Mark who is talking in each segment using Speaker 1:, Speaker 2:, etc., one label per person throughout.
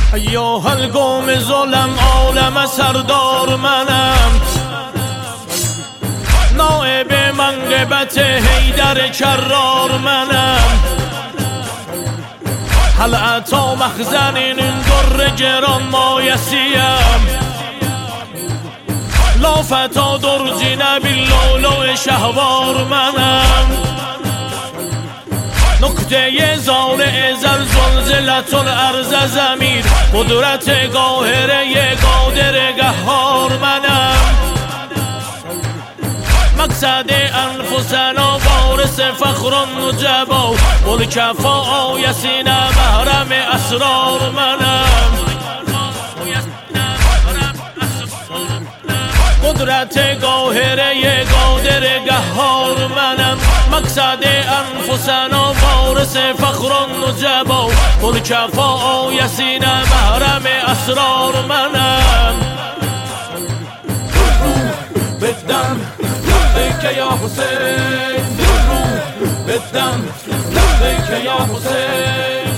Speaker 1: یا هلگام ظلم عالم سردار منم، نائب منقبت حیدر کرار منم. هل عطا مخزن این در گران مایسیم، لا فتا درجین باللولو شهوار منم. نکته زال ازل زلزلت الارض زمیر، قدرت قاهره قادر قهار منم. مقصد انفسنا وارث فخر نجبا، الکفا آیسین محرم اسرار منم. قدرت قاهره قادر قهار منم. مقصد انفسنا وارث فخر نجبا، الکفا آیسین محرم اسرار منم.
Speaker 2: بدم لبیک یا حسین، بدم لبیک یا حسین.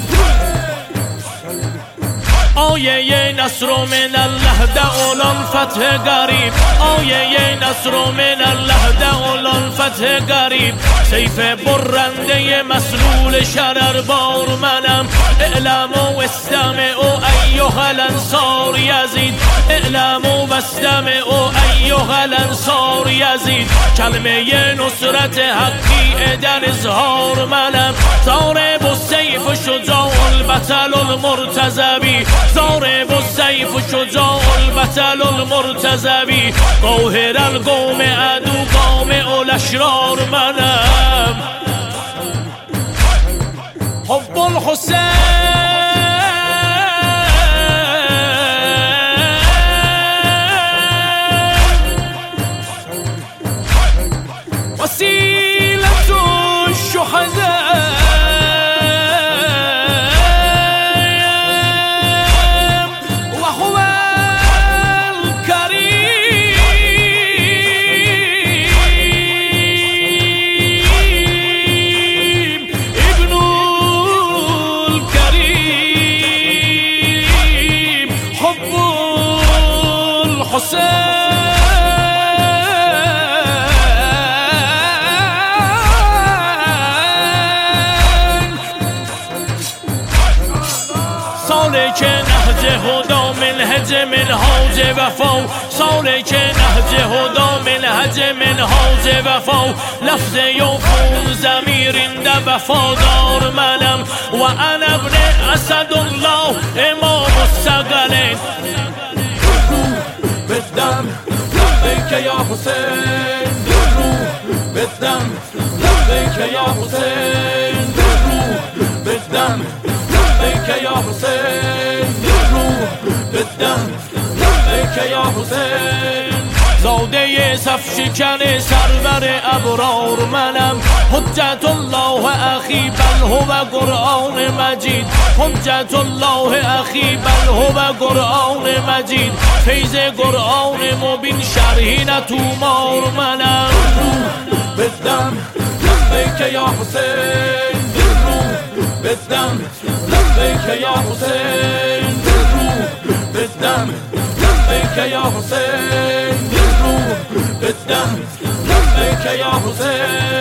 Speaker 1: آیه نصر من الله دعالان فتح قریب، آیه نصر من الله دعالان فتح قریب. سیف برنده مسلول شرر بار منم. اعلموا واستمعوا ایها الانصار یزید، اعلموا واستمعوا ایها الانصار یزید. کلمه نصرت حقی در اظهار منم. ضارب السیف شجاع البطل المرتضوی، ضارب السیف شجاع البطل المرتضوی. قاهر القوم عدو قامع الاشرار منم. حب الحسین وسیلة الشهداء، سالک نهج هدا منهج منهاج وفا، سالک نهج هدا منهج منهاج وفا. لفظ یوفون ضمیرین در وفادار منم. و انا ابن اسد الله امام الثقلین.
Speaker 2: بدم لبیک یا حسین، بدم لبیک یا حسین. بدم لبیک یا حسین، بدم لبیک یا حسین.
Speaker 1: زاده صف شکن سرور ابرار منم. حجت الله اخی بل هو قرآن مجید، حجت الله اخی بل هو قرآن مجید. فیض قرآن مبین شرحی نتومار منم.
Speaker 2: بدم لبیک یا حسین، بدم لبیک یا حسین. بدم لبیک یا حسین، بدم لبیک یا حسین.